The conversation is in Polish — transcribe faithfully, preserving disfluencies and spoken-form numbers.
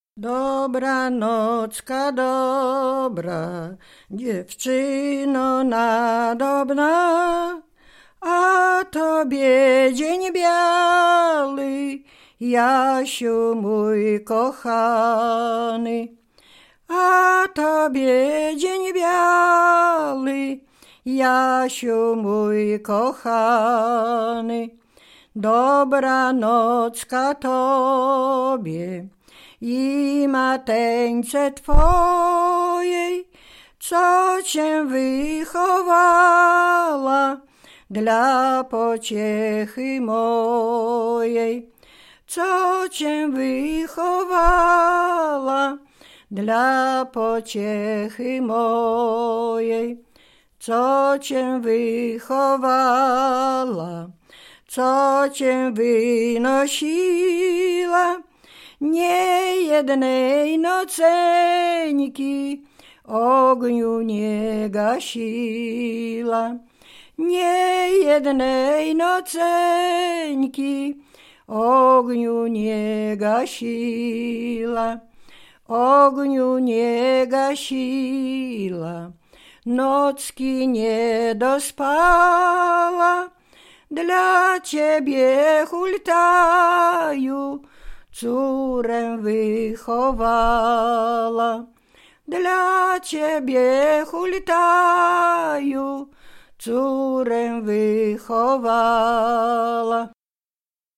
Dobranocka dobra, dziewczyno nadobna, a tobie dzień biały, Jasiu mój kochany. A tobie dzień biały, Jasiu mój kochany. Dobranocka tobie i mateńce twojej, co cię wychowała dla pociechy mojej, co cię wychowała dla pociechy mojej, co cię wychowała, co cię wynosiła, nie jednej noceńki ogniu nie gasiła, nie jednej noceńki ogniu nie gasiła, ogniu nie gasiła, nocki nie dospała, dla ciebie hultaju córę wychowała, dla ciebie hultaju córę wychowała.